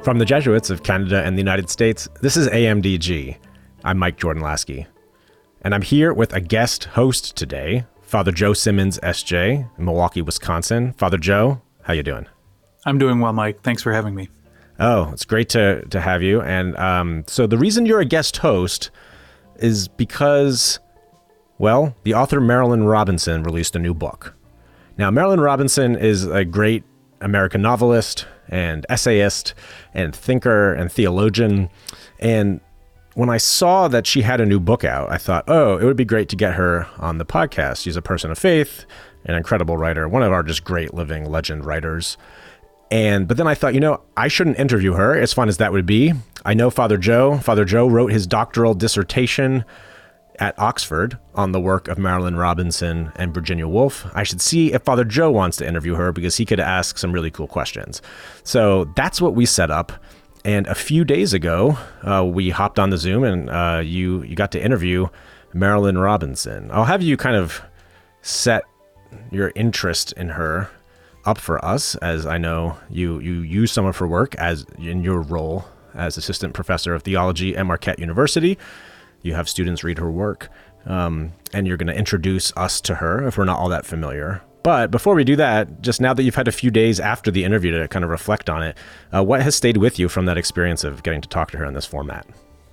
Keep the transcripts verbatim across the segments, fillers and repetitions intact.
From the Jesuits of Canada and the United States, this is A M D G. I'm Mike Jordan Lasky, and I'm here with a guest host today, Father Joe Simmons, S J, in Milwaukee, Wisconsin. Father Joe, how you doing? I'm doing well, Mike. Thanks for having me. Oh, it's great to to have you. And um, so the reason you're a guest host is because, well, the author Marilynne Robinson released a new book. Now, Marilynne Robinson is a great American novelist and essayist and thinker and theologian. And when I saw that she had a new book out, I thought, oh, it would be great to get her on the podcast. She's a person of faith, an incredible writer, one of our just great living legend writers. And but then I thought, you know, I shouldn't interview her, as fun as that would be. I know Father Joe. Father Joe wrote his doctoral dissertation at Oxford on the work of Marilynne Robinson and Virginia Woolf. I should see if Father Joe wants to interview her because he could ask some really cool questions. So that's what we set up. And a few days ago, uh, we hopped on the Zoom and uh, you you got to interview Marilynne Robinson. I'll have you kind of set your interest in her up for us, as I know you you use some of her work as in your role as assistant professor of theology at Marquette University. You have students read her work, um, and you're going to introduce us to her if we're not all that familiar. But before we do that, just now that you've had a few days after the interview to kind of reflect on it, uh, what has stayed with you from that experience of getting to talk to her in this format?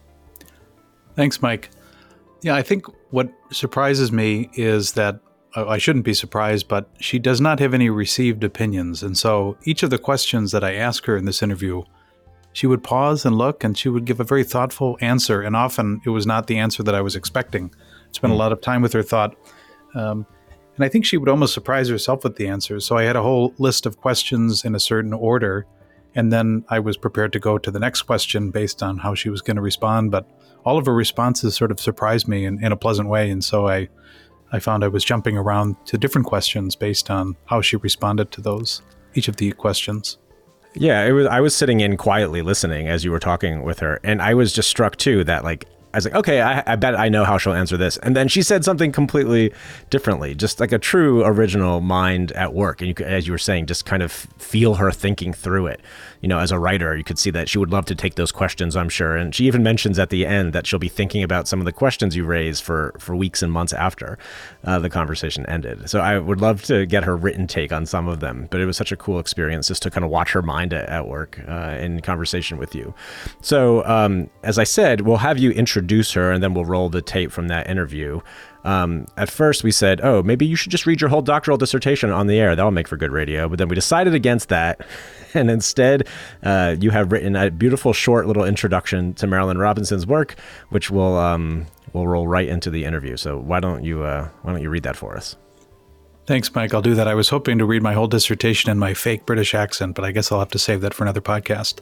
Thanks, Mike. Yeah, I think what surprises me is that, uh, I shouldn't be surprised, but she does not have any received opinions. And so each of the questions that I ask her in this interview, she would pause and look, and she would give a very thoughtful answer. And often it was not the answer that I was expecting. I spent a lot of time with her thought. Um, and I think she would almost surprise herself with the answers. So I had a whole list of questions in a certain order. And then I was prepared to go to the next question based on how she was going to respond. But all of her responses sort of surprised me in, in a pleasant way. And so I, I found I was jumping around to different questions based on how she responded to those, each of the questions. Yeah, it was. I was sitting in quietly listening as you were talking with her, and I was just struck too that, like, I was like, okay, I, I bet I know how she'll answer this. And then she said something completely differently, just like a true original mind at work. And you could, as you were saying, just kind of feel her thinking through it. You know, as a writer, you could see that she would love to take those questions, I'm sure. And she even mentions at the end that she'll be thinking about some of the questions you raised for, for weeks and months after uh, the conversation ended. So I would love to get her written take on some of them. But it was such a cool experience just to kind of watch her mind at, at work uh, in conversation with you. So um, as I said, we'll have you introduce introduce her, and then we'll roll the tape from that interview. Um, at first, we said, oh, maybe you should just read your whole doctoral dissertation on the air. That'll make for good radio. But then we decided against that. And instead, uh, you have written a beautiful, short little introduction to Marilynne Robinson's work, which will um, will roll right into the interview. So why don't you uh, why don't you read that for us? Thanks, Mike. I'll do that. I was hoping to read my whole dissertation in my fake British accent, but I guess I'll have to save that for another podcast.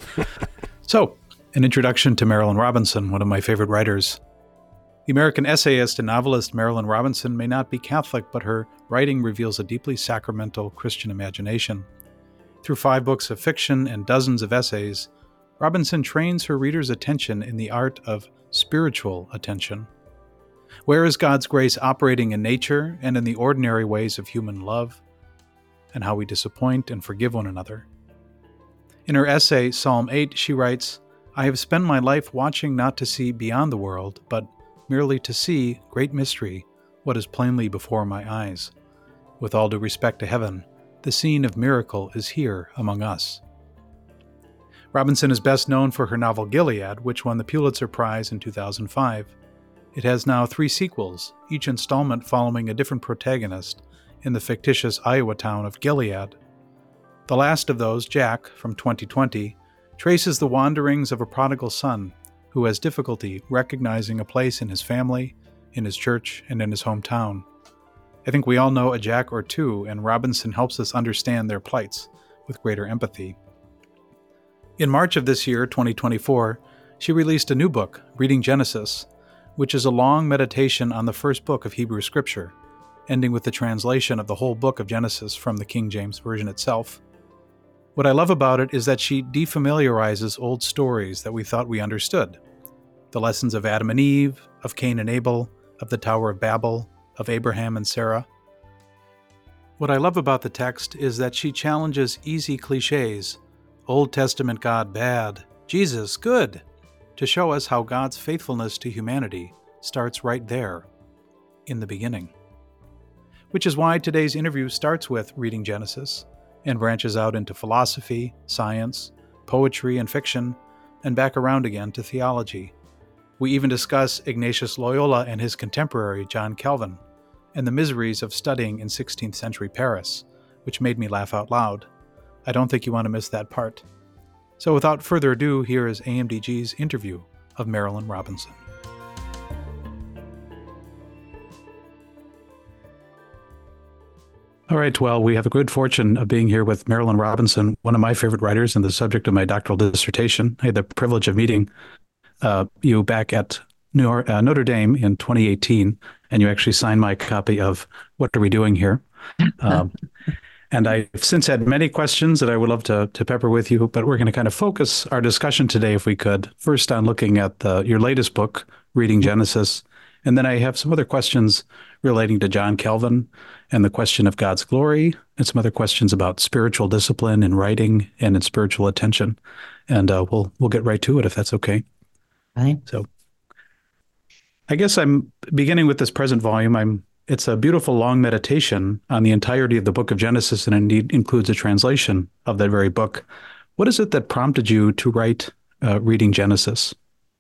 So, an introduction to Marilynne Robinson, one of my favorite writers. The American essayist and novelist Marilynne Robinson may not be Catholic, but her writing reveals a deeply sacramental Christian imagination. Through five books of fiction and dozens of essays, Robinson trains her readers' attention in the art of spiritual attention. Where is God's grace operating in nature and in the ordinary ways of human love, and how we disappoint and forgive one another? In her essay, Psalm eight, she writes, I have spent my life watching not to see beyond the world, but merely to see, great mystery, what is plainly before my eyes. With all due respect to heaven, the scene of miracle is here among us. Robinson is best known for her novel Gilead, which won the Pulitzer Prize in two thousand five. It has now three sequels, each installment following a different protagonist in the fictitious Iowa town of Gilead. The last of those, Jack, from twenty twenty, traces the wanderings of a prodigal son who has difficulty recognizing a place in his family, in his church, and in his hometown. I think we all know a Jack or two, and Robinson helps us understand their plights with greater empathy. In March of this year, twenty twenty-four, she released a new book, Reading Genesis, which is a long meditation on the first book of Hebrew Scripture, ending with the translation of the whole book of Genesis from the King James Version itself. What I love about it is that she defamiliarizes old stories that we thought we understood. The lessons of Adam and Eve, of Cain and Abel, of the Tower of Babel, of Abraham and Sarah. What I love about the text is that she challenges easy cliches, Old Testament God bad, Jesus good, to show us how God's faithfulness to humanity starts right there, in the beginning. Which is why today's interview starts with reading Genesis and branches out into philosophy, science, poetry, and fiction, and back around again to theology. We even discuss Ignatius Loyola and his contemporary John Calvin, and the miseries of studying in sixteenth century Paris, which made me laugh out loud. I don't think you want to miss that part. So without further ado, here is A M D G's interview of Marilynne Robinson. All right, well, we have the good fortune of being here with Marilynne Robinson, one of my favorite writers and the subject of my doctoral dissertation. I had the privilege of meeting uh, you back at New York, uh, Notre Dame in twenty eighteen, and you actually signed my copy of What Are We Doing Here? Um, and I've since had many questions that I would love to, to pepper with you, but we're going to kind of focus our discussion today, if we could, first on looking at the, your latest book, Reading Genesis, and then I have some other questions relating to John Calvin and the question of God's glory, and some other questions about spiritual discipline in writing and in spiritual attention. And uh, we'll we'll get right to it, if that's okay. Fine. So I guess I'm beginning with this present volume. I'm It's a beautiful long meditation on the entirety of the book of Genesis, and indeed includes a translation of that very book. What is it that prompted you to write uh, Reading Genesis?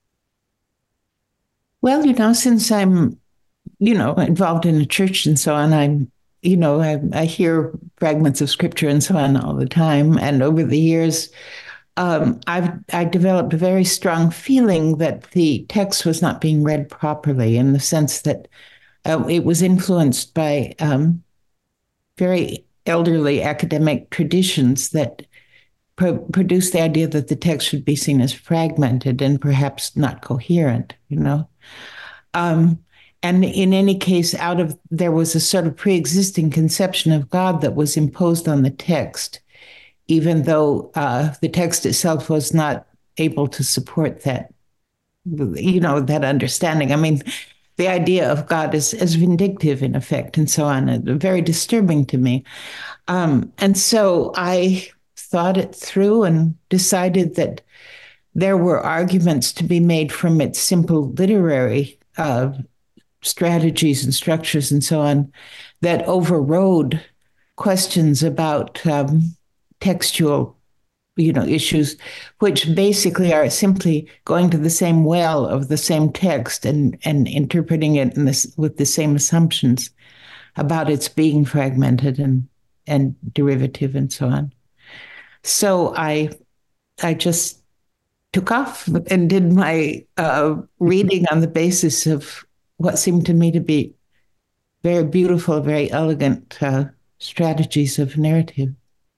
Well, you know, since I'm, you know, involved in the church and so on, I'm, you know, I, I hear fragments of scripture and so on all the time. And over the years, um, I've I developed a very strong feeling that the text was not being read properly, in the sense that uh, it was influenced by um, very elderly academic traditions that pro- produced the idea that the text should be seen as fragmented and perhaps not coherent, you know. Um, and in any case, out of there was a sort of pre-existing conception of God that was imposed on the text, even though uh, the text itself was not able to support that, you know, that understanding. I mean, the idea of God is as vindictive, in effect, and so on, uh, very disturbing to me. Um, and so I thought it through and decided that there were arguments to be made from its simple literary uh, strategies and structures and so on that overrode questions about um, textual, you know, issues, which basically are simply going to the same well of the same text and, and interpreting it in this, with the same assumptions about its being fragmented and, and derivative and so on. So I, I just took off and did my uh, reading on the basis of what seemed to me to be very beautiful, very elegant uh, strategies of narrative.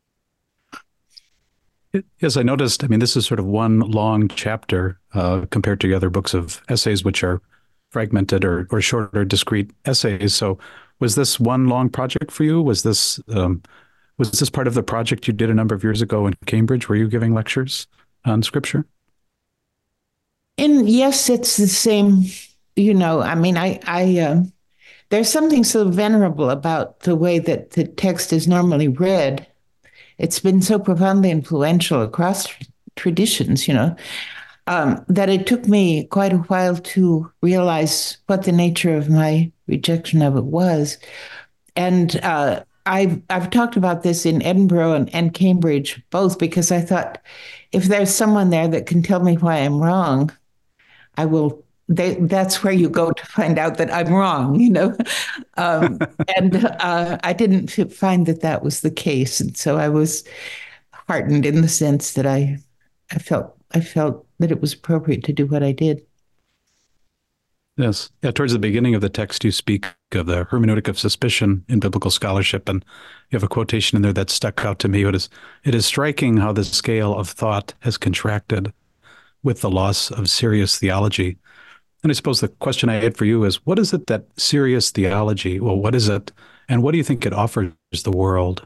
Yes, I noticed. I mean, this is sort of one long chapter uh, compared to other books of essays, which are fragmented or, or shorter, discrete essays. So was this one long project for you? Was this um, was this part of the project you did a number of years ago in Cambridge? Were you giving lectures on scripture? And yes, it's the same, you know, I mean, I, I, uh, there's something so venerable about the way that the text is normally read. It's been so profoundly influential across tr- traditions, you know, um, that it took me quite a while to realize what the nature of my rejection of it was. And uh, I've, I've talked about this in Edinburgh and, and Cambridge, both, because I thought, if there's someone there that can tell me why I'm wrong, I will. They, that's where you go to find out that I'm wrong, you know. Um, and uh, I didn't find that that was the case, and so I was heartened in the sense that I, I felt, I felt that it was appropriate to do what I did. Yes. Yeah, towards the beginning of the text, you speak of the hermeneutic of suspicion in biblical scholarship, and you have a quotation in there that stuck out to me. It is, it is striking how the scale of thought has contracted with the loss of serious theology. And I suppose the question I had for you is, what is it that serious theology, well, what is it, and what do you think it offers the world?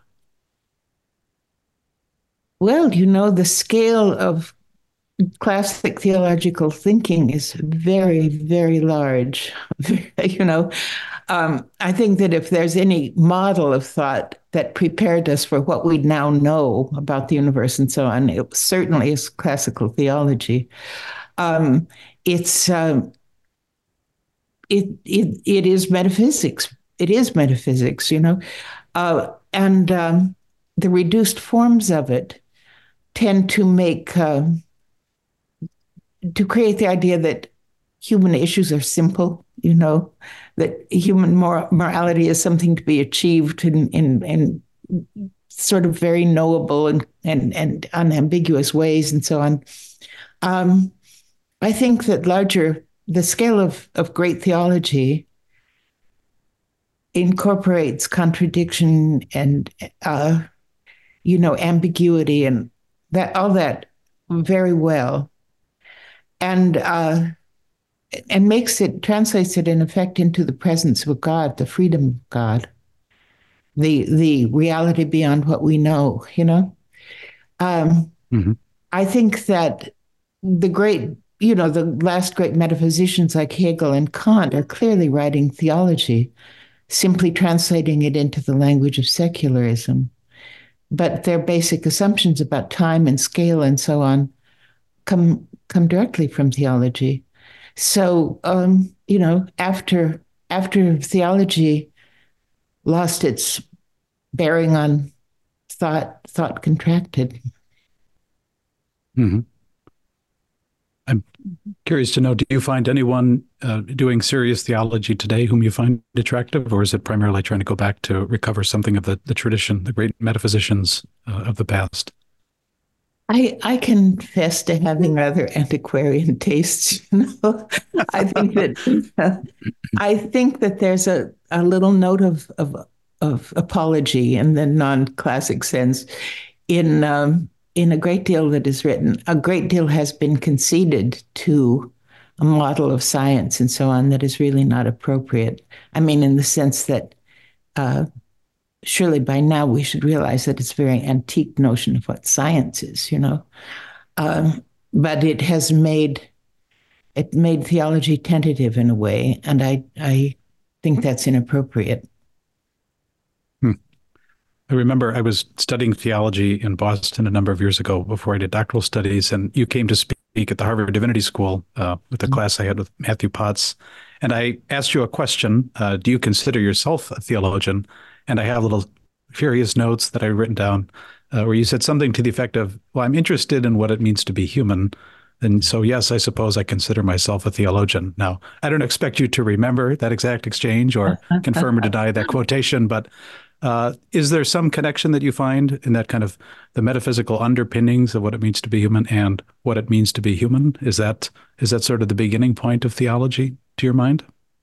Well, you know, the scale of classic theological thinking is very, very large. You know, Um, I think that if there's any model of thought that prepared us for what we now know about the universe and so on, it certainly is classical theology. Um, it's um, it it it is metaphysics. It is metaphysics, you know, uh, and um, the reduced forms of it tend to make uh, to create the idea that human issues are simple, you know, that human mor- morality is something to be achieved in, in, in sort of very knowable and, and, and unambiguous ways and so on. Um, I think that larger, the scale of, of great theology incorporates contradiction and, uh, you know, ambiguity and that all that very well. And uh, and makes it, translates it in effect into the presence of God, the freedom of God, the the reality beyond what we know, you know? Um, mm-hmm. I think that the great, you know, the last great metaphysicians like Hegel and Kant are clearly writing theology, simply translating it into the language of secularism. But their basic assumptions about time and scale and so on come come directly from theology. So, um, you know, after after theology lost its bearing on thought, thought contracted. Mm-hmm. I'm curious to know, do you find anyone uh, doing serious theology today whom you find attractive, or is it primarily trying to go back to recover something of the, the tradition, the great metaphysicians uh, of the past? I, I confess to having rather antiquarian tastes. You know? I think that uh, I think that there's a, a little note of, of of apology in the non-classic sense in um, in a great deal that is written. A great deal has been conceded to a model of science and so on that is really not appropriate. I mean, in the sense that uh, surely by now we should realize that it's a very antique notion of what science is, you know. Um, but it has made it made theology tentative in a way, and I I think that's inappropriate. Hmm. I remember I was studying theology in Boston a number of years ago before I did doctoral studies, and you came to speak at the Harvard Divinity School uh, with a mm-hmm. class I had with Matthew Potts, and I asked you a question: uh, do you consider yourself a theologian? And I have little furious notes that I've written down uh, where you said something to the effect of, well, I'm interested in what it means to be human. And so, yes, I suppose I consider myself a theologian. Now, I don't expect you to remember that exact exchange or confirm or deny that quotation, but uh, is there some connection that you find in that kind of the metaphysical underpinnings of what it means to be human and what it means to be human? Is that is that sort of the beginning point of theology to your mind?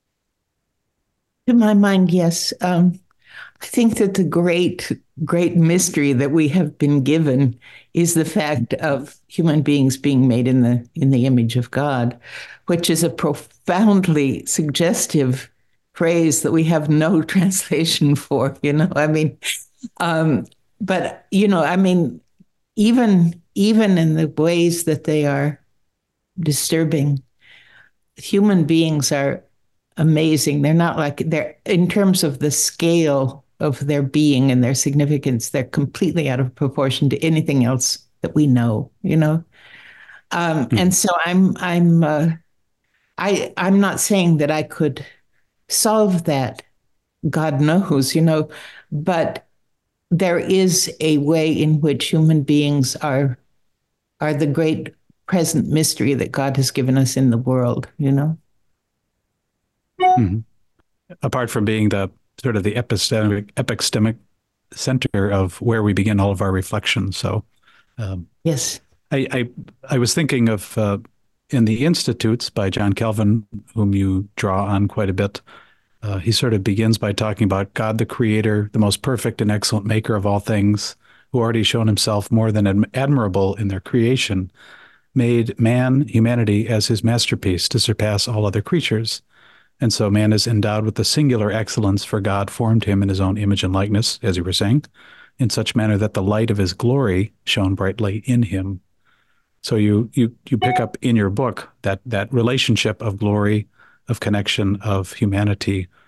To my mind, yes. Um, I think that the great, great mystery that we have been given is the fact of human beings being made in the in the image of God, which is a profoundly suggestive phrase that we have no translation for. You know, I mean, um, but you know, I mean, even even in the ways that they are disturbing, human beings are amazing. They're not like they're in terms of the scale of their being and their significance, they're completely out of proportion to anything else that we know, you know? Um, mm-hmm. And so I'm, I'm, uh, I, I'm not saying that I could solve that, God knows, you know, but there is a way in which human beings are, are the great present mystery that God has given us in the world, you know? Mm-hmm. Apart from being the sort of the epistemic, epistemic center of where we begin all of our reflections. So, um, yes, I, I I was thinking of uh, in the Institutes by John Calvin, whom you draw on quite a bit. Uh, he sort of begins by talking about God, the Creator, the most perfect and excellent Maker of all things, who already shown Himself more than ad- admirable in their creation, made man, humanity, as His masterpiece to surpass all other creatures. And so man is endowed with the singular excellence, for God formed him in his own image and likeness, as you were saying, in such manner that the light of his glory shone brightly in him. So you you you pick up in your book that that relationship of glory, of connection, of humanity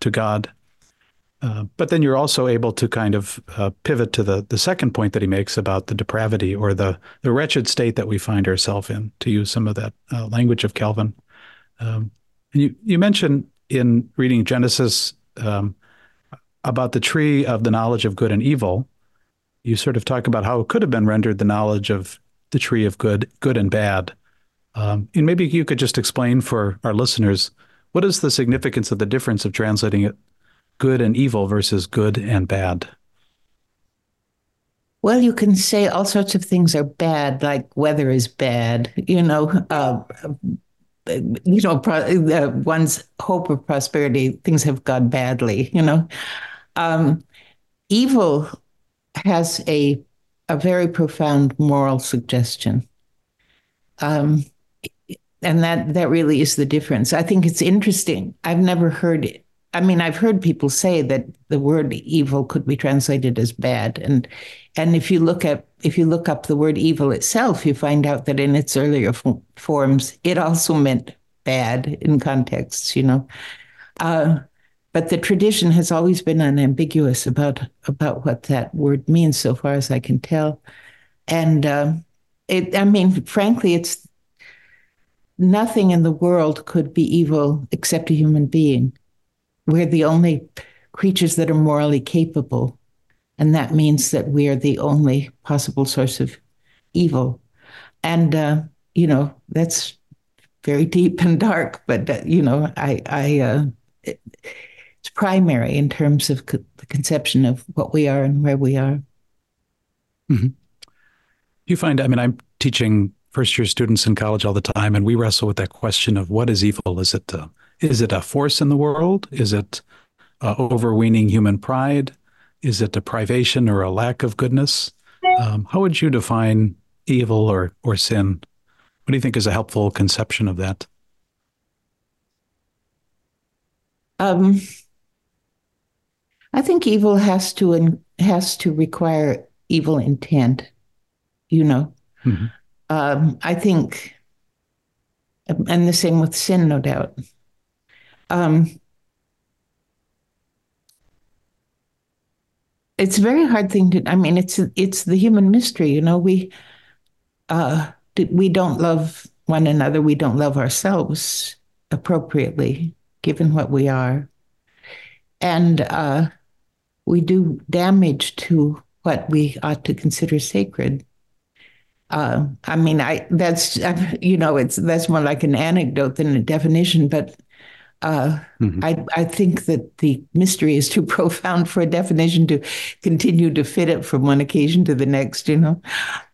to God. Uh, but then you're also able to kind of uh, pivot to the the second point that he makes about the depravity or the the wretched state that we find ourselves in, to use some of that uh, language of Calvin. Um, and you you mentioned in reading Genesis um, about the tree of the knowledge of good and evil. You sort of talk about how it could have been rendered the knowledge of the tree of good, good and bad. Um, and maybe you could just explain for our listeners, what is the significance of the difference of translating it good and evil versus good and bad? Well, you can say all sorts of things are bad, like weather is bad, you know, uh, you know, pro- one's hope of prosperity, things have gone badly, you know. Um, evil has a, a very profound moral suggestion. Um, and that, that really is the difference. I think it's interesting. I've never heard it. I mean, I've heard people say that the word evil could be translated as bad. And and if you look at if you look up the word evil itself, you find out that in its earlier f- forms, it also meant bad in contexts, you know. Uh, but the tradition has always been unambiguous about about what that word means, so far as I can tell. And uh, it, I mean, frankly, it's nothing in the world could be evil except a human being. We're the only creatures that are morally capable. And that means that we are the only possible source of evil. And, uh, you know, that's very deep and dark, but, uh, you know, I, I uh, it, it's primary in terms of co- the conception of what we are and where we are. Mm-hmm. You find, I mean, I'm teaching first year students in college all the time, and we wrestle with that question of what is evil? Is it uh, Is it a force in the world? Is it uh, overweening human pride? Is it a privation or a lack of goodness? Um, how would you define evil or or sin? What do you think is a helpful conception of that? Um, I think evil has to in, has to require evil intent. You know, Mm-hmm. um, I think, and the same with sin, no doubt. Um, it's a very hard thing to. I mean, it's it's the human mystery. You know, we uh, we don't love one another. We don't love ourselves appropriately, given what we are, and uh, we do damage to what we ought to consider sacred. Uh, I mean, I that's you know, it's that's more like an anecdote than a definition, but uh, Mm-hmm. I I think that the mystery is too profound for a definition to continue to fit it from one occasion to the next. You know.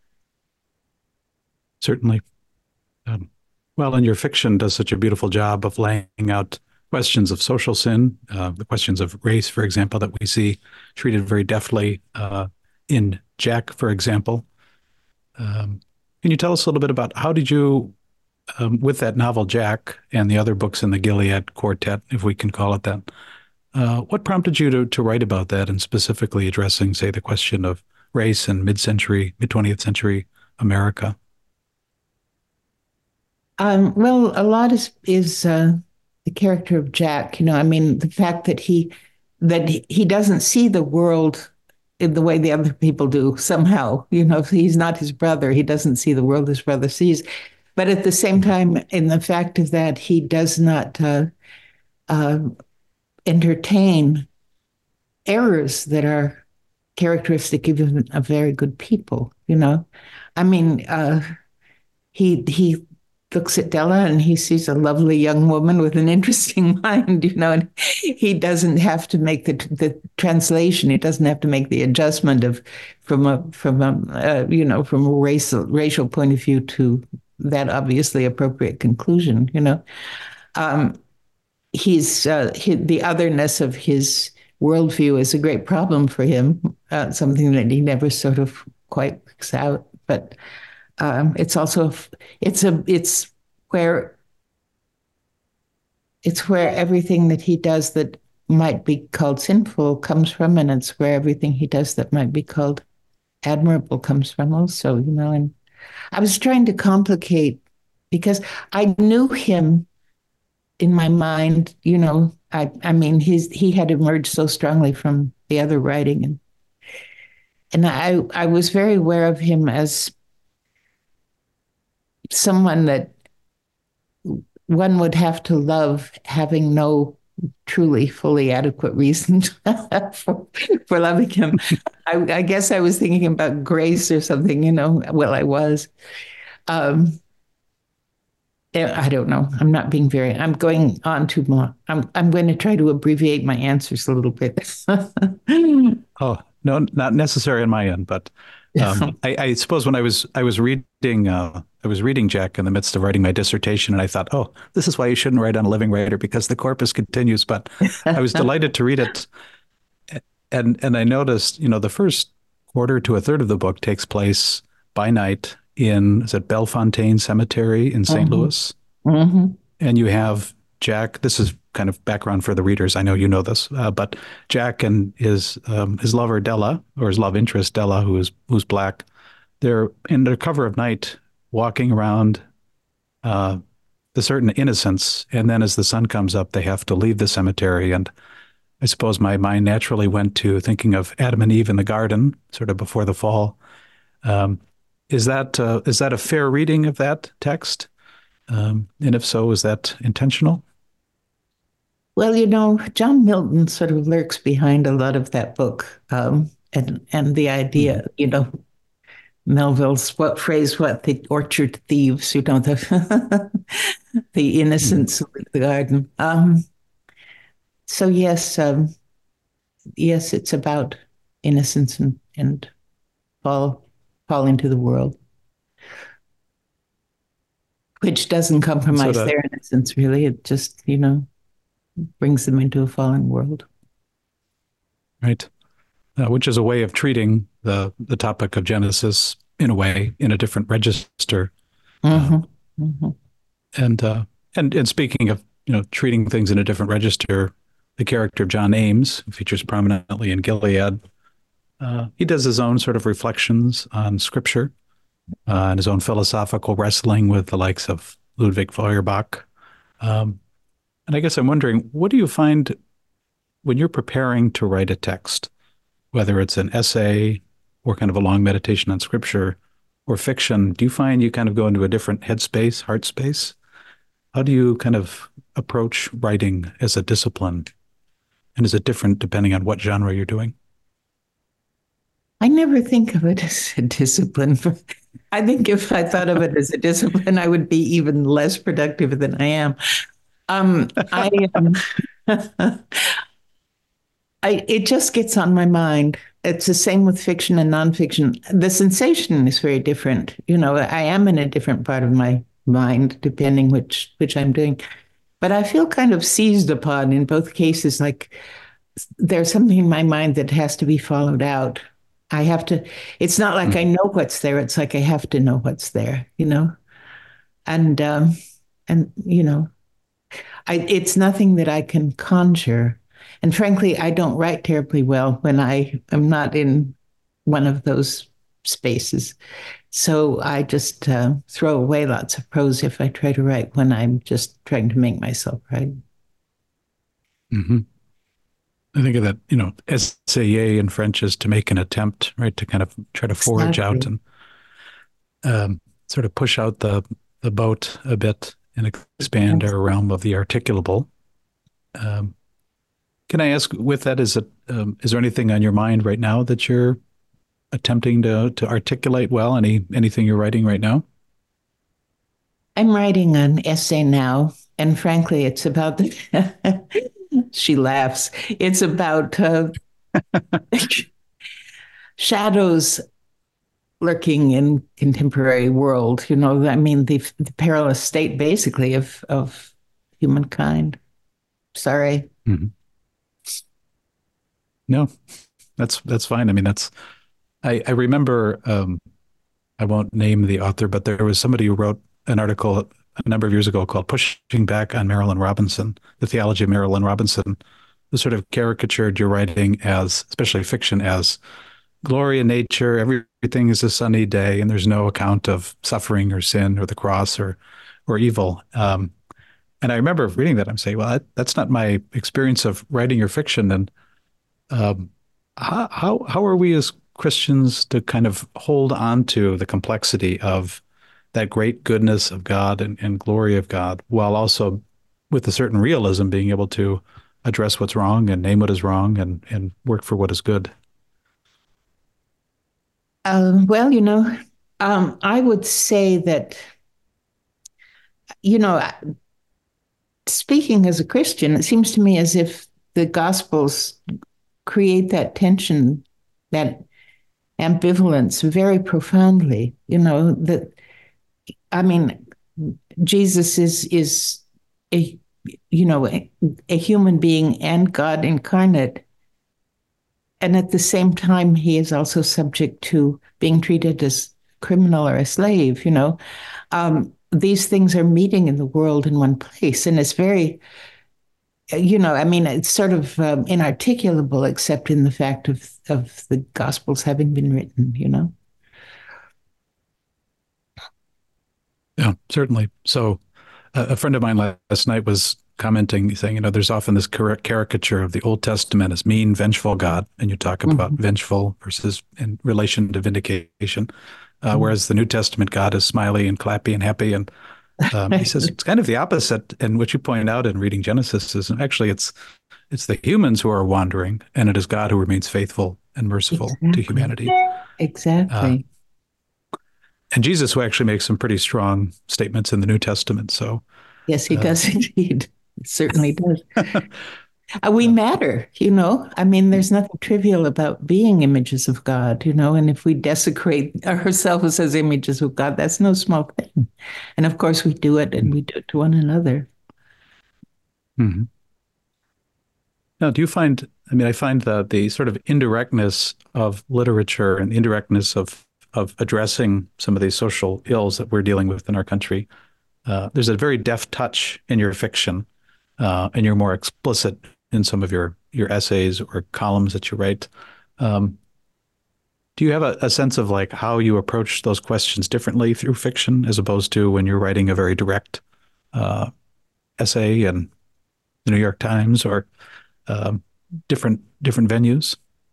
Certainly. Um, well, and your fiction does such a beautiful job of laying out questions of social sin, uh, the questions of race, for example, that we see treated very deftly uh, in Jack, for example. Um, can you tell us a little bit about how did you, um, with that novel Jack and the other books in the Gilead Quartet, if we can call it that, uh, what prompted you to to write about that and specifically addressing, say, the question of race in mid-century, mid-twentieth century America? Um, well, a lot is is uh, the character of Jack. You know, I mean, the fact that he that he doesn't see the world in the way the other people do. Somehow, you know, if he's not his brother, he doesn't see the world his brother sees. But at the same time, in the fact of that, he does not uh, uh, entertain errors that are characteristic even of very good people. You know, I mean, uh, he he looks at Della and he sees a lovely young woman with an interesting mind, you know, and he doesn't have to make the the translation. He doesn't have to make the adjustment of from a from a uh, you know from a racial racial point of view to that obviously appropriate conclusion. You know, um, he's uh, he, the otherness of his worldview is a great problem for him. Uh, something that he never sort of quite works out, but. Um, it's also it's a it's where it's where everything that he does that might be called sinful comes from, and it's where everything he does that might be called admirable comes from also, you know. And I was trying to complicate because I knew him in my mind, you know, I I mean, his he had emerged so strongly from the other writing, and and I I was very aware of him as someone that one would have to love, having no truly fully adequate reason for, for loving him. I, I guess I was thinking about grace or something, you know. Well, I was. Um, I don't know. I'm not being very. I'm going on too more. I'm. I'm going to try to abbreviate my answers a little bit. Oh, no, not necessary on my end, but um, I, I suppose when I was I was reading uh, I was reading Jack in the midst of writing my dissertation, and I thought, oh, this is why you shouldn't write on a living writer because the corpus continues. But I was delighted to read it, and and I noticed, you know, the first quarter to a third of the book takes place by night in is it Bellefontaine Cemetery in Saint Mm-hmm. Louis, Mm-hmm. and you have Jack. This is kind of background for the readers. I know you know this, uh, but Jack and his um, his lover Della, or his love interest Della, who is who's black, they're in the cover of night, walking around uh, the certain innocence, and then as the sun comes up, they have to leave the cemetery. And I suppose my mind naturally went to thinking of Adam and Eve in the garden, sort of before the fall. Um, is that uh, is that a fair reading of that text? Um, and if so, is that intentional? Well, you know, John Milton sort of lurks behind a lot of that book, um, and and the idea, you know, Melville's what phrase? What the orchard thieves? You know, the the innocents of the garden. Um, so yes, um, yes, it's about innocence and and fall fall into the world, which doesn't So compromise that their innocence. Really, it just you know brings them into a fallen world. right, uh, which is a way of treating the the topic of Genesis in a way in a different register. Uh, Mm-hmm. Mm-hmm. and uh, and and speaking of you know treating things in a different register, the character of John Ames, who features prominently in Gilead, uh, he does his own sort of reflections on Scripture uh, and his own philosophical wrestling with the likes of Ludwig Feuerbach. Um, and I guess I'm wondering, what do you find when you're preparing to write a text, whether it's an essay or kind of a long meditation on Scripture or fiction? Do you find you kind of go into a different headspace, heart space? How do you kind of approach writing as a discipline? And is it different depending on what genre you're doing? I never think of it as a discipline. I think if I thought of it as a discipline, I would be even less productive than I am. Um, I, um, I, it just gets on my mind. It's the same with fiction and nonfiction. The sensation is very different. You know, I am in a different part of my mind, depending which which I'm doing. But I feel kind of seized upon in both cases. Like there's something in my mind that has to be followed out. I have to, it's not like I know what's there. It's like I have to know what's there, you know? And, um, and, you know, I, it's nothing that I can conjure. And frankly, I don't write terribly well when I am not in one of those spaces. So I just uh, throw away lots of prose if I try to write when I'm just trying to make myself write. Mm-hmm. I think of that, you know, essayer in French is to make an attempt, right? To kind of try to forge Exactly. out and um, sort of push out the, the boat a bit and expand our realm of the articulable. Um, can I ask, with that, is it um, is there anything on your mind right now that you're attempting to to articulate well? Any anything you're writing right now? I'm writing an essay now, and frankly, it's about the. She laughs. It's about uh, shadows lurking in contemporary world. You know, I mean, the, the perilous state, basically, of of humankind. Sorry. Mm-hmm. No, that's that's fine. I mean, that's I I remember. Um, I won't name the author, but there was somebody who wrote an article a number of years ago called "Pushing Back on Marilynne Robinson: The Theology of Marilynne Robinson," who sort of caricatured your writing as, especially fiction, as glory in nature. Everything is a sunny day, and there's no account of suffering or sin or the cross or or evil. Um, And I remember reading that. I'm saying, well, that, that's not my experience of writing your fiction. And um, how, how how are we as Christians to kind of hold on to the complexity of that great goodness of God and, and glory of God, while also with a certain realism being able to address what's wrong and name what is wrong and, and work for what is good? Uh, well, you know, um, I would say that, you know, speaking as a Christian, it seems to me as if the Gospels create that tension, that ambivalence very profoundly. You know, that, I mean, Jesus is is a you know a, a human being and God incarnate, and at the same time he is also subject to being treated as criminal or a slave. You know, um, these things are meeting in the world in one place, and it's very, you know, I mean, it's sort of um, inarticulable except in the fact of of the Gospels having been written. You know. Yeah, certainly. So uh, a friend of mine last night was commenting, saying, you know, there's often this caricature of the Old Testament as mean, vengeful God, and you talk about mm-hmm. vengeful versus in relation to vindication, uh, mm-hmm. whereas the New Testament God is smiley and clappy and happy. And um, he says it's kind of the opposite. And what you point out in reading Genesis is actually it's it's the humans who are wandering, and it is God who remains faithful and merciful exactly. to humanity. Exactly. Uh, And Jesus will actually make some pretty strong statements in the New Testament. So, yes, he uh, does indeed. He certainly does. uh, we matter, you know. I mean, there's nothing trivial about being images of God, you know. And if we desecrate ourselves as images of God, that's no small thing. And of course, we do it, and we do it to one another. Mm-hmm. Now, do you find? I mean, I find that the sort of indirectness of literature and the indirectness of of addressing some of these social ills that we're dealing with in our country. Uh, there's a very deft touch in your fiction, uh, and you're more explicit in some of your your essays or columns that you write. Um, do you have a, a sense of like how you approach those questions differently through fiction as opposed to when you're writing a very direct uh, essay in the New York Times or um, different different venues?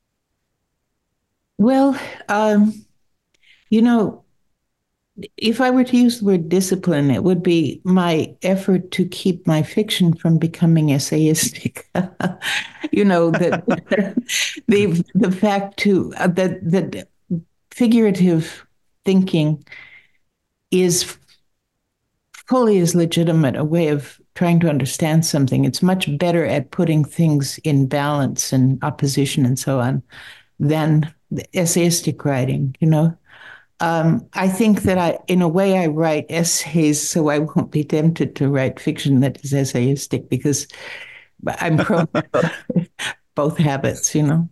Well, um, you know, if I were to use the word discipline, it would be my effort to keep my fiction from becoming essayistic. you know, that the the fact to uh, that that figurative thinking is fully as legitimate a way of trying to understand something. It's much better at putting things in balance and opposition and so on than the essayistic writing, you know. Um, I think that I, in a way, I write essays so I won't be tempted to write fiction that is essayistic because I'm prone to both habits, you know.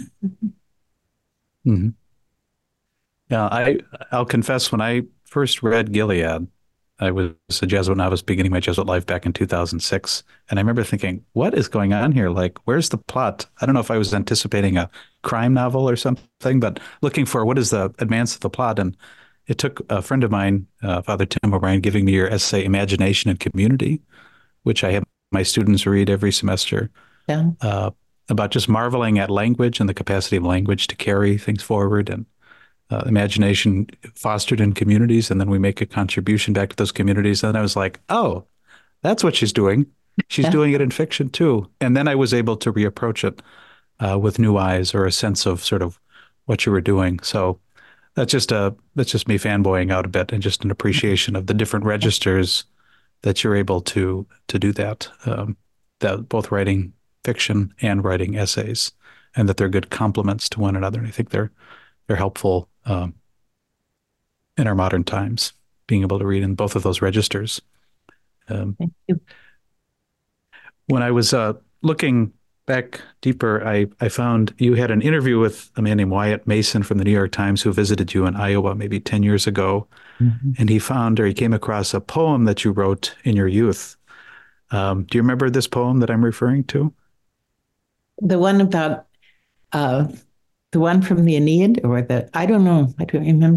Mm-hmm. Yeah, I I'll confess when I first read Gilead, I was a Jesuit and I was beginning my Jesuit life back in two thousand six. And I remember thinking, what is going on here? Like, where's the plot? I don't know if I was anticipating a crime novel or something, but looking for what is the advance of the plot. And it took a friend of mine, uh, Father Tim O'Brien, giving me your essay, Imagination and Community, which I have my students read every semester, yeah. uh, about just marveling at language and the capacity of language to carry things forward and Uh, imagination fostered in communities, and then we make a contribution back to those communities. And I was like, oh, that's what she's doing. She's yeah. doing it in fiction too. And then I was able to reapproach it uh, with new eyes or a sense of sort of what you were doing. So that's just a that's just me fanboying out a bit and just an appreciation of the different registers that you're able to to do that. Um, that both writing fiction and writing essays, and that they're good complements to one another. And I think they're they're helpful um, in our modern times, being able to read in both of those registers. Um, Thank you. When I was uh, looking back deeper, I, I found you had an interview with a man named Wyatt Mason from the New York Times who visited you in Iowa maybe ten years ago. Mm-hmm. And he found or he came across a poem that you wrote in your youth. Um, do you remember this poem that I'm referring to? The one about... Uh... The one from the Aeneid or the, I don't know. I don't remember.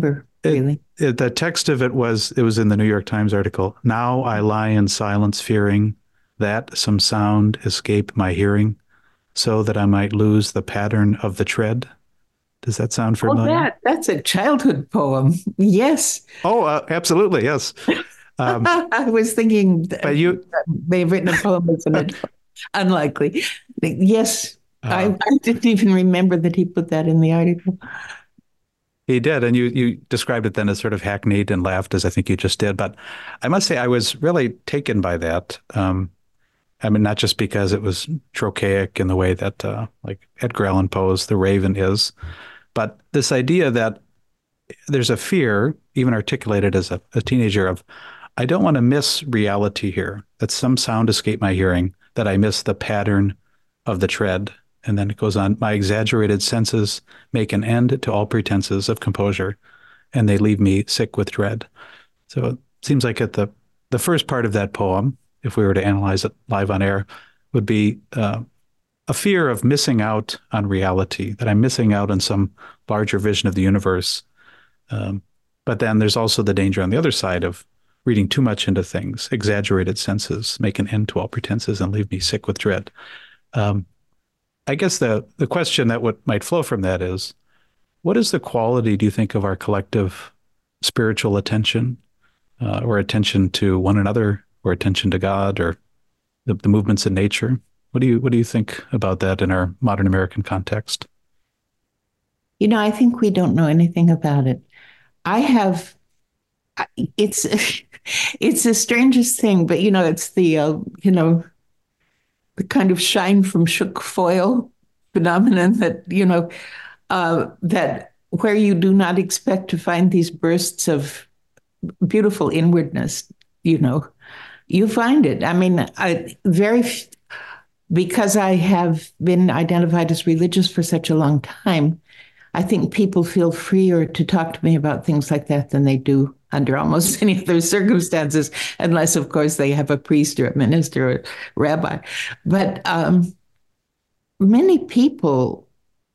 really. It, it, the text of it was, it was in the New York Times article. Now I lie in silence, fearing that some sound escape my hearing, so that I might lose the pattern of the tread. Does that sound Oh, familiar? that, that's a childhood poem. Yes. Oh, uh, absolutely. Yes. Um, I was thinking but you, they've written a poem as an adult. Unlikely. Yes. I, uh, I didn't even remember that he put that in the article. he did. And you, you described it then as sort of hackneyed and laughed, as I think you just did. But I must say, I was really taken by that. Um, I mean, not just because it was trochaic in the way that, uh, like Edgar Allan Poe's The Raven is, but this idea that there's a fear, even articulated as a, a teenager, of I don't want to miss reality here, that some sound escape my hearing, that I miss the pattern of the tread. And then it goes on, my exaggerated senses make an end to all pretenses of composure, and they leave me sick with dread. So it seems like at the, the first part of that poem, if we were to analyze it live on air, would be uh, a fear of missing out on reality, that I'm missing out on some larger vision of the universe. Um, but then there's also the danger on the other side of reading too much into things. Exaggerated senses make an end to all pretenses and leave me sick with dread. Um, I guess the the question that would, might flow from that is, what is the quality, do you think, of our collective spiritual attention, uh, or attention to one another, or attention to God, or the, the movements in nature? What do you what do you think about that in our modern American context? You know, I think we don't know anything about it. I have, it's, it's the strangest thing, but you know, it's the, uh, you know, the kind of shine from shook foil phenomenon that, you know, uh, that where you do not expect to find these bursts of beautiful inwardness, you know, you find it. I mean, I very, because I have been identified as religious for such a long time, I think people feel freer to talk to me about things like that than they do under almost any other circumstances, unless, of course, they have a priest or a minister or a rabbi. But um, many people,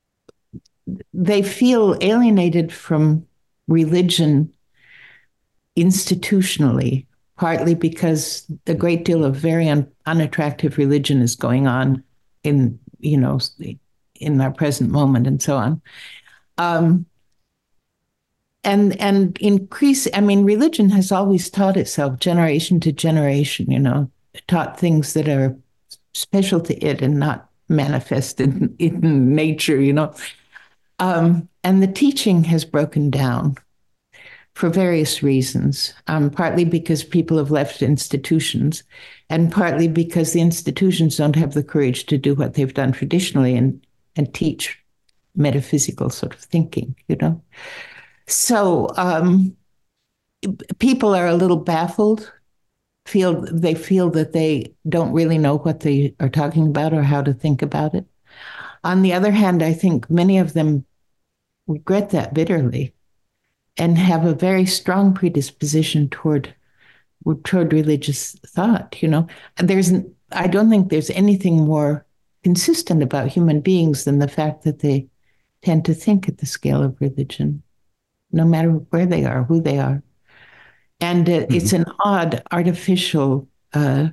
they feel alienated from religion institutionally, partly because a great deal of very un- unattractive religion is going on in, you know, in our present moment and so on. Um, and and increase, I mean, religion has always taught itself generation to generation, you know, taught things that are special to it and not manifested in nature, you know. Um, and the teaching has broken down for various reasons, um, partly because people have left institutions, and partly because the institutions don't have the courage to do what they've done traditionally and, and teach metaphysical sort of thinking, you know. So um, people are a little baffled, feel they feel that they don't really know what they are talking about or how to think about it. On the other hand, I think many of them regret that bitterly and have a very strong predisposition toward toward religious thought. You know, there's I don't think there's anything more consistent about human beings than the fact that they tend to think at the scale of religion, no matter where they are, who they are. And uh, mm-hmm. It's an odd, artificial, uh,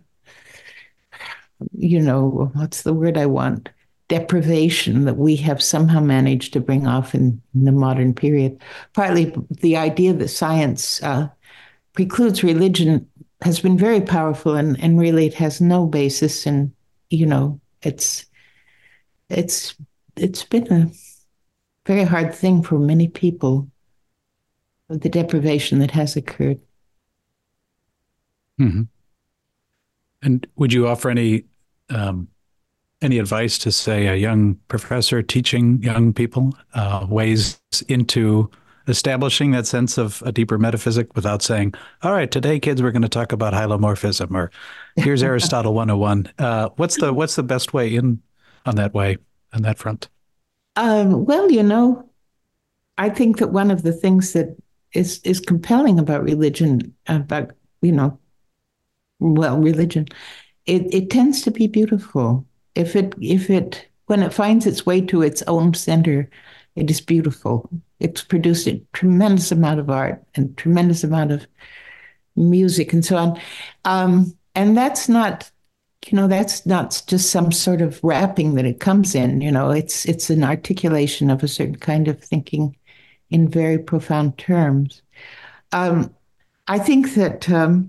you know, what's the word I want? Deprivation that we have somehow managed to bring off in, in the modern period. Partly the idea that science uh, precludes religion has been very powerful, and, and really it has no basis. And, you know, it's it's it's been a very hard thing for many people, the deprivation that has occurred. Mm-hmm. And would you offer any um, any advice to, say, a young professor teaching young people uh, ways into establishing that sense of a deeper metaphysic without saying, all right, today, kids, we're going to talk about hylomorphism, or here's Aristotle one oh one. Uh, what's the what's the best way in on that way, on that front? Um, well, you know, I think that one of the things that is is compelling about religion, about, you know, well, religion, it, it tends to be beautiful. If it if it when it finds its way to its own center, it is beautiful. It's produced a tremendous amount of art and tremendous amount of music and so on. Um, and that's not, you know, that's not just some sort of wrapping that it comes in. You know, it's it's an articulation of a certain kind of thinking in very profound terms. Um, I think that um,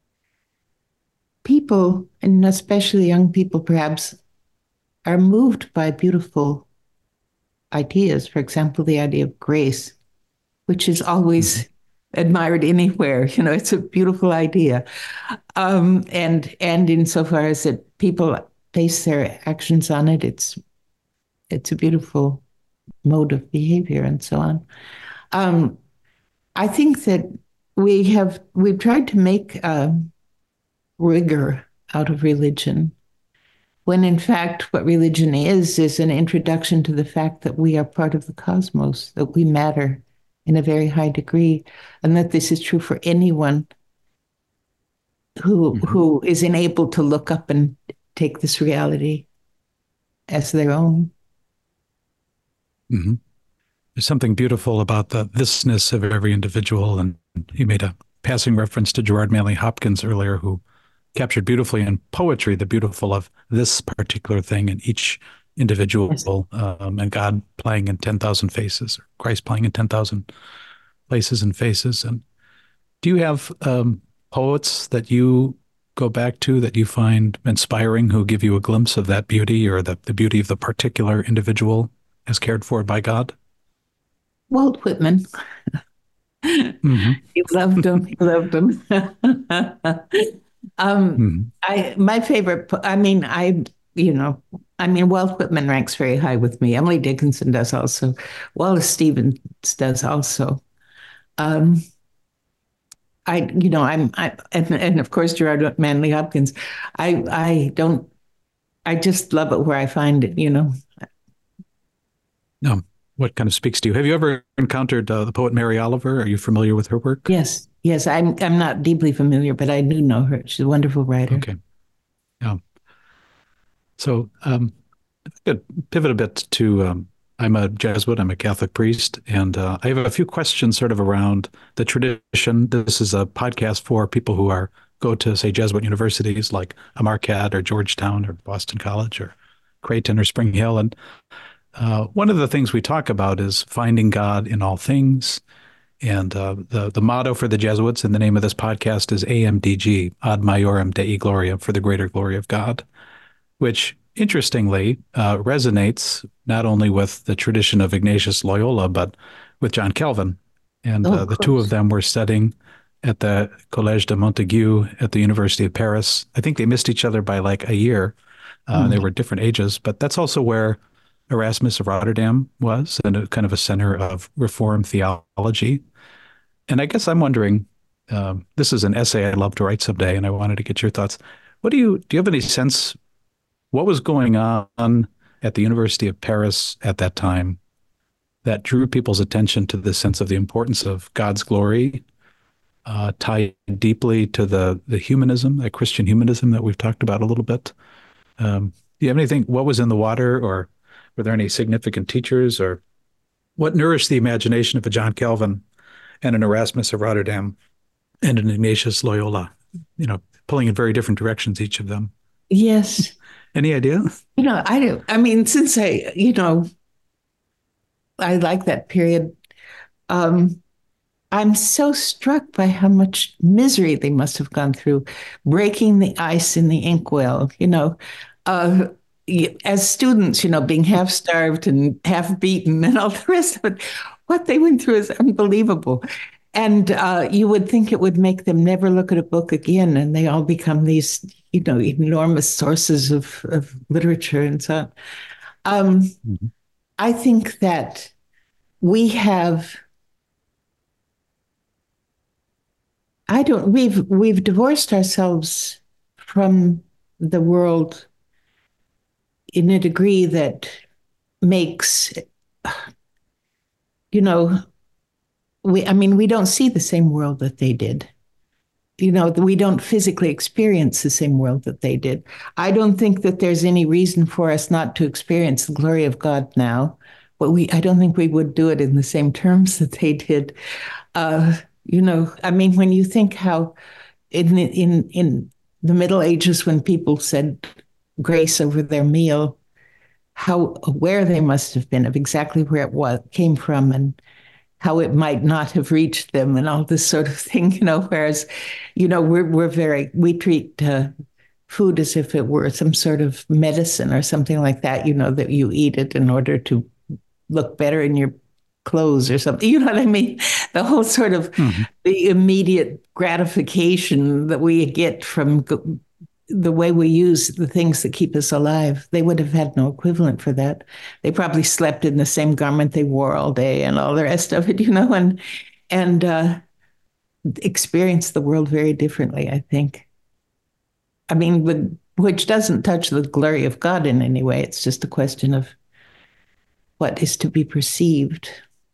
people, and especially young people, perhaps, are moved by beautiful ideas. For example, the idea of grace, which is always mm-hmm. admired anywhere. You know, it's a beautiful idea. Um, and and insofar as that people base their actions on it, it's it's a beautiful mode of behavior and so on. Um, I think that we have we've tried to make uh, rigor out of religion, when in fact what religion is is an introduction to the fact that we are part of the cosmos, that we matter in a very high degree, and that this is true for anyone who mm-hmm. who is enabled to look up and take this reality as their own. Mm-hmm. There's something beautiful about the thisness of every individual, and you made a passing reference to Gerard Manley Hopkins earlier, who captured beautifully in poetry the beautiful of this particular thing in each individual, yes. um, and God playing in ten thousand faces, or Christ playing in ten thousand places and faces. And do you have um, poets that you go back to that you find inspiring, who give you a glimpse of that beauty, or the, the beauty of the particular individual as cared for by God? Walt Whitman. Mm-hmm. He loved him. He loved him. um, mm-hmm. I my favorite. I mean, I you know, I mean, Walt Whitman ranks very high with me. Emily Dickinson does also. Wallace Stevens does also. Um, I you know I'm I and, and of course Gerard Manley Hopkins. I I don't. I just love it where I find it. You know. No. What kind of speaks to you? Have you ever encountered uh, the poet Mary Oliver? Are you familiar with her work? Yes, yes. I'm I'm not deeply familiar, but I do know her. She's a wonderful writer. Okay. Yeah. So um, I could pivot a bit to, um, I'm a Jesuit, I'm a Catholic priest, and uh, I have a few questions sort of around the tradition. This is a podcast for people who are go to, say, Jesuit universities like Marquette or Georgetown or Boston College or Creighton or Spring Hill. And Uh, one of the things we talk about is finding God in all things. And uh, the, the motto for the Jesuits in the name of this podcast is A M D G, Ad Maiorem Dei Gloria, for the greater glory of God, which interestingly uh, resonates not only with the tradition of Ignatius Loyola, but with John Calvin. And oh, uh, the two of them were studying at the Collège de Montaigu at the University of Paris. I think they missed each other by like a year. Uh, mm. They were different ages, but that's also where Erasmus of Rotterdam was, and a kind of a center of Reformed theology. And I guess I'm wondering, um, this is an essay I'd love to write someday, and I wanted to get your thoughts. What do you, do you have any sense, what was going on at the University of Paris at that time that drew people's attention to the sense of the importance of God's glory, uh, tied deeply to the, the humanism, the Christian humanism that we've talked about a little bit? Um, do you have anything, what was in the water, or were there any significant teachers, or what nourished the imagination of a John Calvin and an Erasmus of Rotterdam and an Ignatius Loyola, you know, pulling in very different directions, each of them? Yes. Any idea? You know, I do. I mean, since I, you know, I like that period, um, I'm so struck by how much misery they must have gone through, breaking the ice in the inkwell, you know, uh, as students, you know, being half starved and half beaten and all the rest of it. What they went through is unbelievable. And uh, you would think it would make them never look at a book again. And they all become these, you know, enormous sources of, of literature and so on. Um, mm-hmm. I think that we have, I don't, we've, we've divorced ourselves from the world in a degree that makes, you know, we, I mean, we don't see the same world that they did. You know, we don't physically experience the same world that they did. I don't think that there's any reason for us not to experience the glory of God now, but we I don't think we would do it in the same terms that they did. Uh, you know, I mean, when you think how in in in the Middle Ages when people said grace over their meal, how aware they must have been of exactly where it was came from and how it might not have reached them and all this sort of thing, you know, whereas, you know, we're we're very we treat uh, food as if it were some sort of medicine or something like that, you know, that you eat it in order to look better in your clothes or something. You know what I mean? The whole sort of mm-hmm. the immediate gratification that we get from go- the way we use the things that keep us alive. They would have had no equivalent for that. They probably slept in the same garment they wore all day and all the rest of it, you know, and and uh, experienced the world very differently, I think. I mean, but, which doesn't touch the glory of God in any way. It's just a question of what is to be perceived.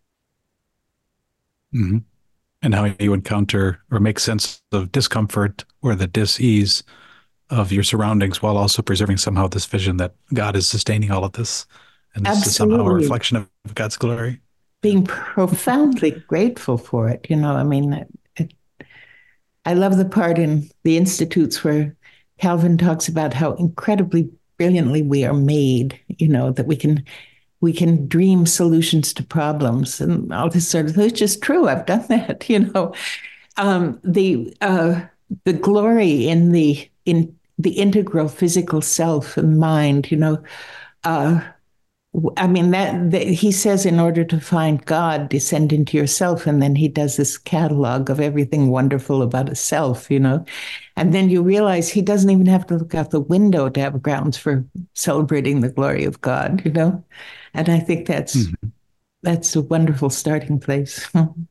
Mm-hmm. And how you encounter or make sense of discomfort or the dis-ease of your surroundings while also preserving somehow this vision that God is sustaining all of this. And this Absolutely. Is somehow a reflection of God's glory. Being profoundly grateful for it. You know, I mean, it, it, I love the part in the Institutes where Calvin talks about how incredibly brilliantly we are made, you know, that we can we can dream solutions to problems and all this sort of thing. It's just true. I've done that, you know. Um, the uh, the glory in the in the integral physical self and mind, you know. Uh, I mean, that, that he says in order to find God, descend into yourself. And then he does this catalog of everything wonderful about a self, you know. And then you realize he doesn't even have to look out the window to have grounds for celebrating the glory of God, you know. And I think that's mm-hmm. that's a wonderful starting place.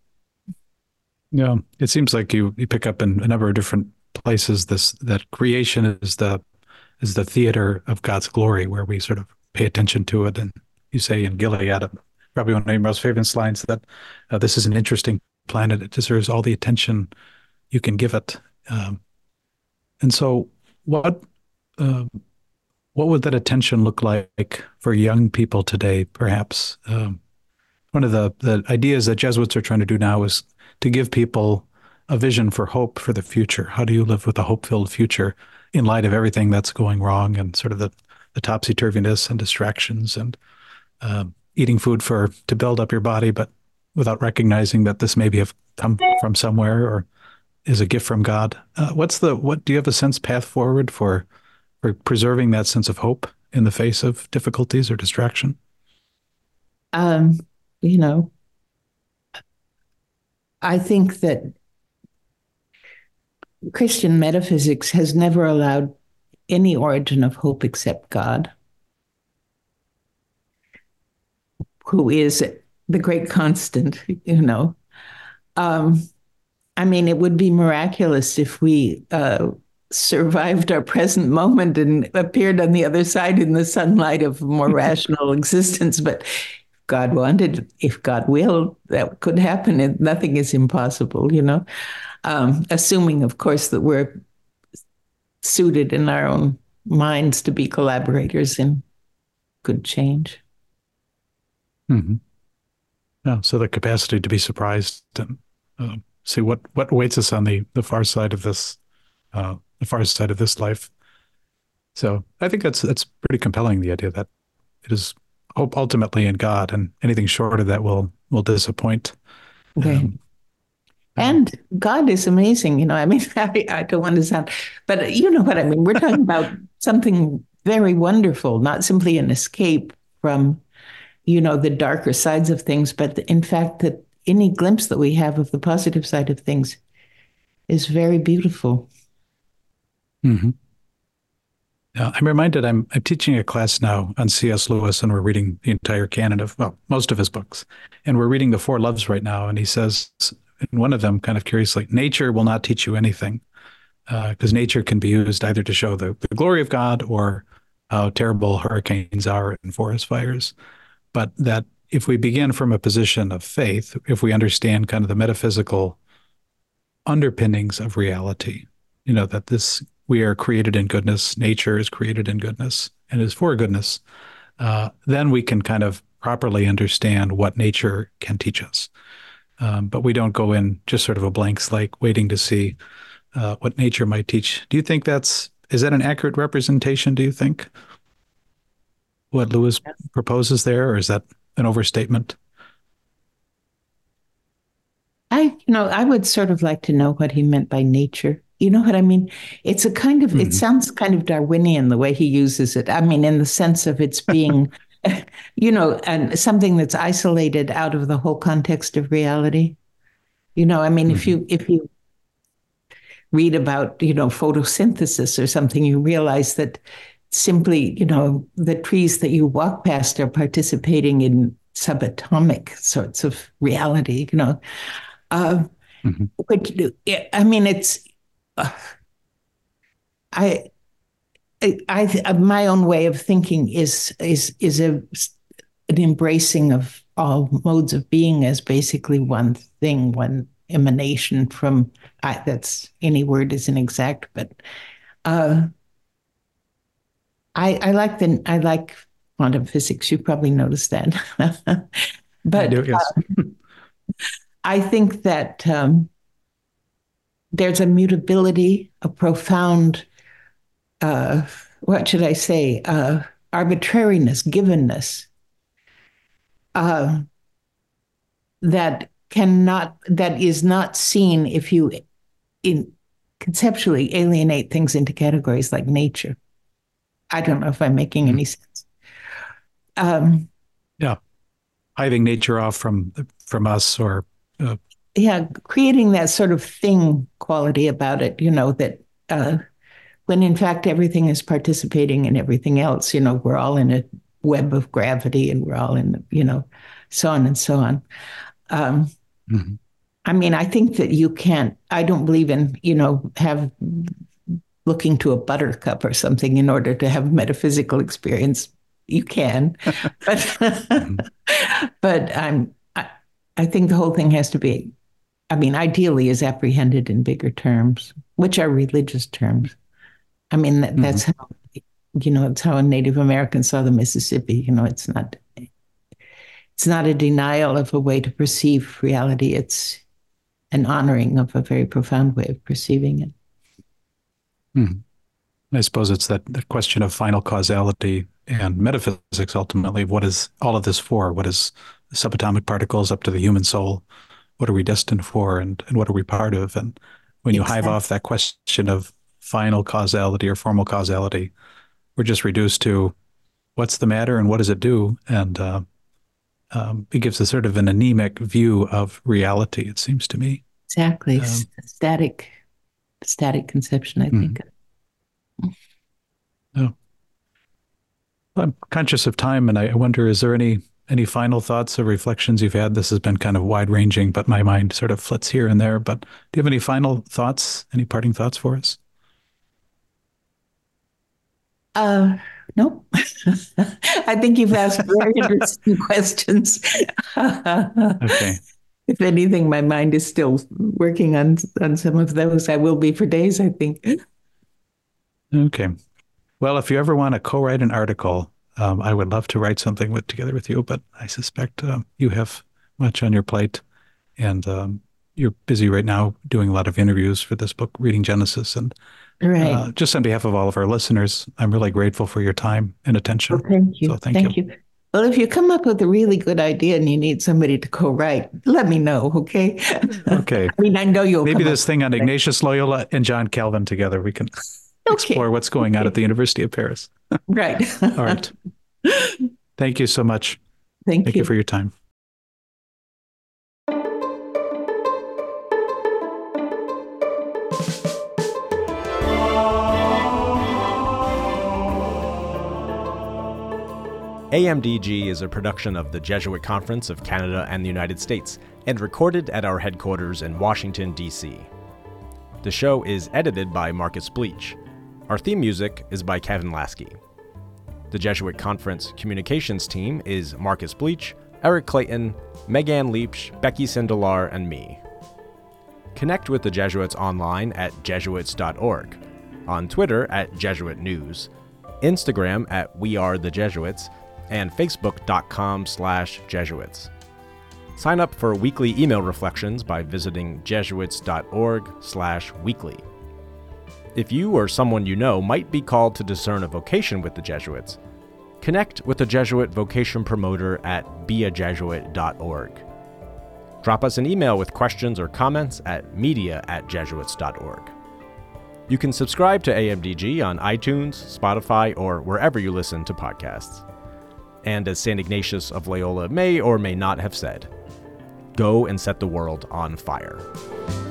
Yeah, it seems like you, you pick up in a number of different places this that creation is the is the theater of God's glory, where we sort of pay attention to it. And you say in Gilead, probably one of your most favorite lines, that uh, this is an interesting planet. It deserves all the attention you can give it. Um, and so, what uh, what would that attention look like for young people today? Perhaps um, one of the the ideas that Jesuits are trying to do now is to give people a vision for hope for the future. How do you live with a hope-filled future in light of everything that's going wrong and sort of the, the topsy-turviness and distractions and uh, eating food for to build up your body, but without recognizing that this maybe have come from somewhere or is a gift from God? Uh, what's the what? Do you have a sense path forward for for preserving that sense of hope in the face of difficulties or distraction? Um, you know, I think that Christian metaphysics has never allowed any origin of hope except God, who is the great constant, you know. Um, I mean, it would be miraculous if we uh, survived our present moment and appeared on the other side in the sunlight of a more rational existence. But if God wanted, if God willed, that could happen. And nothing is impossible, you know. Um, assuming, of course, that we're suited in our own minds to be collaborators in good change. Mm-hmm. Yeah, so the capacity to be surprised and uh, see what, what awaits us on the, the far side of this, uh, the far side of this life. So I think that's that's pretty compelling. The idea that it is hope ultimately in God, and anything short of that will will disappoint. Okay. Um, And God is amazing, you know. I mean, I, I don't want to sound, but you know what I mean. We're talking about something very wonderful, not simply an escape from, you know, the darker sides of things, but in fact that any glimpse that we have of the positive side of things is very beautiful. Mm-hmm. Yeah, I'm reminded I'm I'm teaching a class now on C S Lewis, and we're reading the entire canon of, well, most of his books. And we're reading the Four Loves right now, and he says, in one of them, kind of curiously, nature will not teach you anything, because uh, nature can be used either to show the, the glory of God or how terrible hurricanes are and forest fires. But that if we begin from a position of faith, if we understand kind of the metaphysical underpinnings of reality, you know, that this, we are created in goodness, nature is created in goodness and is for goodness, uh, then we can kind of properly understand what nature can teach us. Um, but we don't go in just sort of a blank slate waiting to see uh, what nature might teach. Do you think that's, is that an accurate representation, do you think? What Lewis proposes there, or is that an overstatement? I, you know, I would sort of like to know what he meant by nature. You know what I mean? It's a kind of, mm-hmm. it sounds kind of Darwinian the way he uses it. I mean, in the sense of it's being, you know, and something that's isolated out of the whole context of reality. You know, I mean, mm-hmm. if you, if you read about, you know, photosynthesis or something, you realize that simply, you know, the trees that you walk past are participating in subatomic sorts of reality, you know. Uh, mm-hmm. Which, I mean, it's, uh, I, I, I, my own way of thinking is is is a an embracing of all modes of being as basically one thing, one emanation from. I, that's any word isn't exact, but uh, I I like the I like quantum physics. You probably noticed that, but. I do, yes. uh, I think that um, there's a mutability, a profound, uh, what should I say, uh, arbitrariness, givenness, uh, that cannot, that is not seen if you in conceptually alienate things into categories like nature. I don't know if I'm making mm-hmm. any sense. Um, yeah, hiving nature off from from us, or Uh, yeah, creating that sort of thing quality about it, you know, that uh, when in fact everything is participating in everything else, you know, we're all in a web of gravity and we're all in, you know, so on and so on. Um, mm-hmm. I mean, I think that you can't, I don't believe in, you know, have looking to a buttercup or something in order to have a metaphysical experience. You can, but, mm-hmm. but I'm, I think the whole thing has to be, I mean, ideally is apprehended in bigger terms, which are religious terms. I mean, that, mm-hmm. that's how, you know, it's how Native Americans saw the Mississippi. You know, it's not, it's not a denial of a way to perceive reality. It's an honoring of a very profound way of perceiving it. Mm-hmm. I suppose it's that, that question of final causality and metaphysics, ultimately. What is all of this for? What is subatomic particles up to the human soul? What are we destined for, and, and what are we part of? And when you exactly. hive off that question of final causality or formal causality, we're just reduced to what's the matter and what does it do? And uh, um, it gives a sort of an anemic view of reality, it seems to me. Exactly. Um, static, static conception, I think. Mm-hmm. Oh. I'm conscious of time, and I wonder, is there any Any final thoughts or reflections you've had? This has been kind of wide-ranging, but my mind sort of flits here and there. But do you have any final thoughts, any parting thoughts for us? Uh, no. I think you've asked very interesting questions. Okay. If anything, my mind is still working on, on some of those. I will be for days, I think. Okay. Well, if you ever want to co-write an article, Um, I would love to write something with together with you, but I suspect uh, you have much on your plate, and um, you're busy right now doing a lot of interviews for this book, Reading Genesis. And right. uh, just on behalf of all of our listeners, I'm really grateful for your time and attention. Well, thank you. So thank, thank you. you. Well, if you come up with a really good idea and you need somebody to co-write, let me know, okay? Okay. I mean, I know you'll Maybe this thing on Ignatius Loyola and John Calvin together, we can okay. explore what's going okay. on at the University of Paris. Right. All right. Thank you so much. Thank, Thank you. you for your time. A M D G is a production of the Jesuit Conference of Canada and the United States, and recorded at our headquarters in Washington, D C. The show is edited by Marcus Bleach. Our theme music is by Kevin Lasky. The Jesuit Conference communications team is Marcus Bleach, Eric Clayton, Megan Leach, Becky Sindelar, and me. Connect with the Jesuits online at jesuits dot org, on Twitter at Jesuit News, Instagram at We Are the Jesuits, and facebook.com slash Jesuits. Sign up for weekly email reflections by visiting jesuits.org slash weekly. If you or someone you know might be called to discern a vocation with the Jesuits, connect with a Jesuit vocation promoter at be a jesuit dot org. Drop us an email with questions or comments at media at jesuits dot org. You can subscribe to A M D G on iTunes, Spotify, or wherever you listen to podcasts. And as Saint Ignatius of Loyola may or may not have said, go and set the world on fire.